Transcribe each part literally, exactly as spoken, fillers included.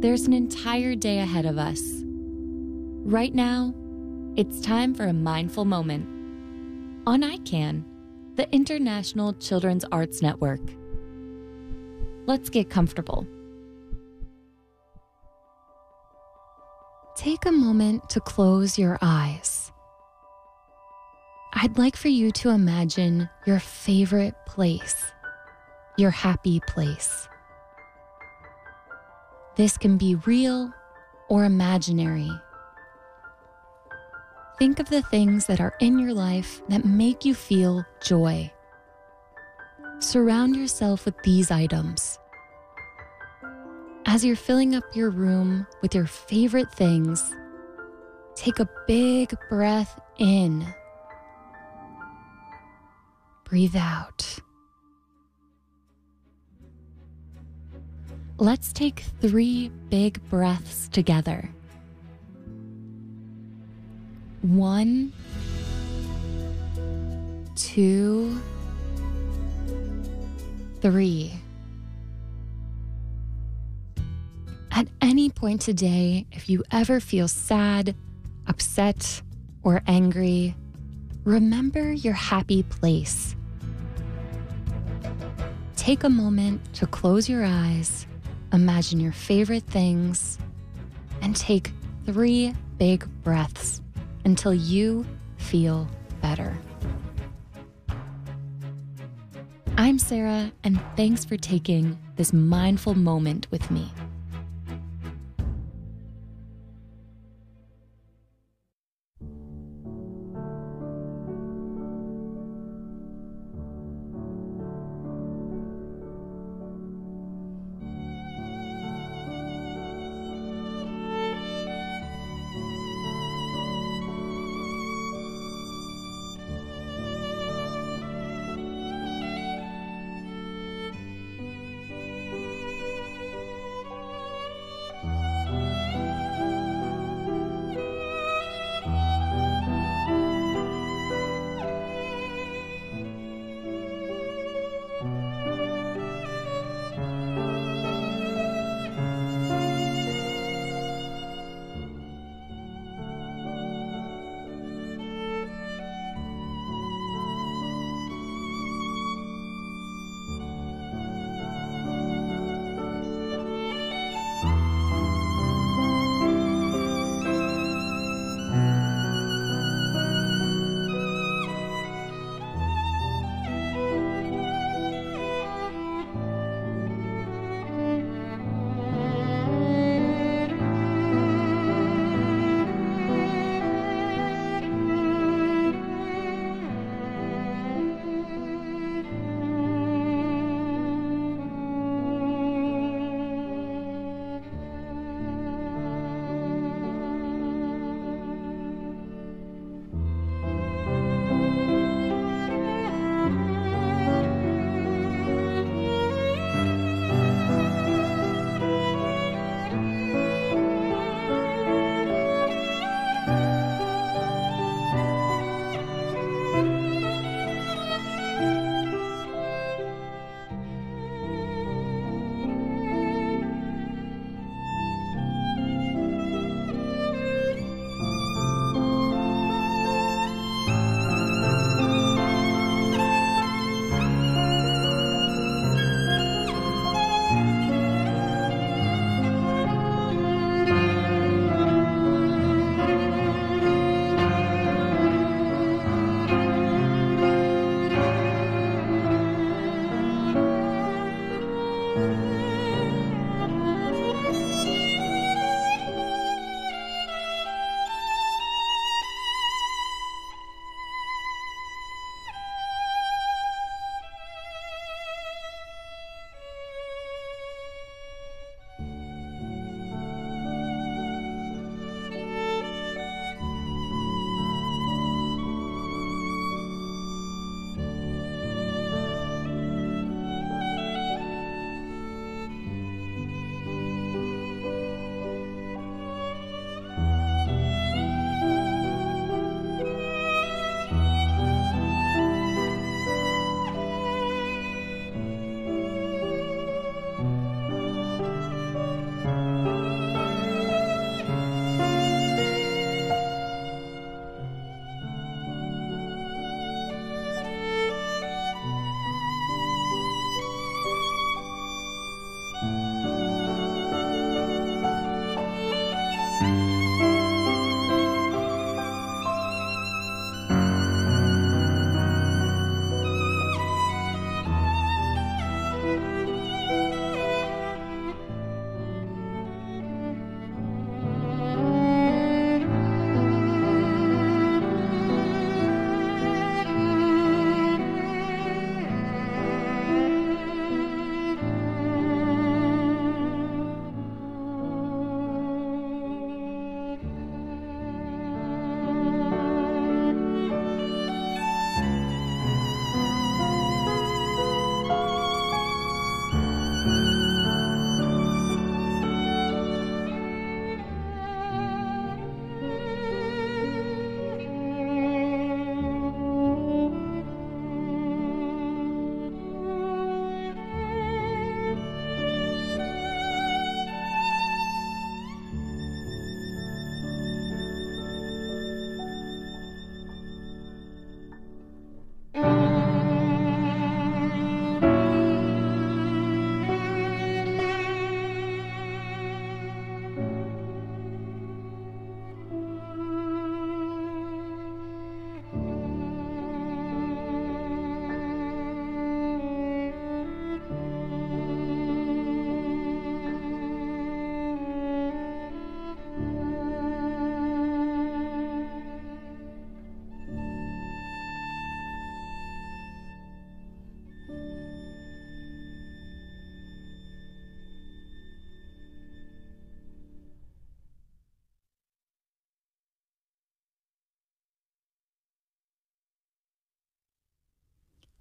There's an entire day ahead of us. Right now, it's time for a mindful moment on I CAN, the International Children's Arts Network. Let's get comfortable. Take a moment to close your eyes. I'd like for you to imagine your favorite place, your happy place. This can be real or imaginary. Think of the things that are in your life that make you feel joy. Surround yourself with these items. As you're filling up your room with your favorite things, take a big breath in. Breathe out. Let's take three big breaths together. One, two, three. At any point today, if you ever feel sad, upset, or angry, remember your happy place. Take a moment to close your eyes, imagine your favorite things, and take three big breaths until you feel better. I'm Sarah, and thanks for taking this mindful moment with me.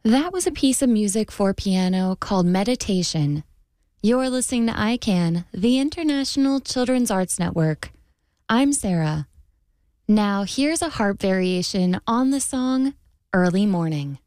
That was a piece of music for piano called Meditation. You're listening to I CAN, the International Children's Arts Network. I'm Sarah. Now here's a harp variation on the song Early Morning.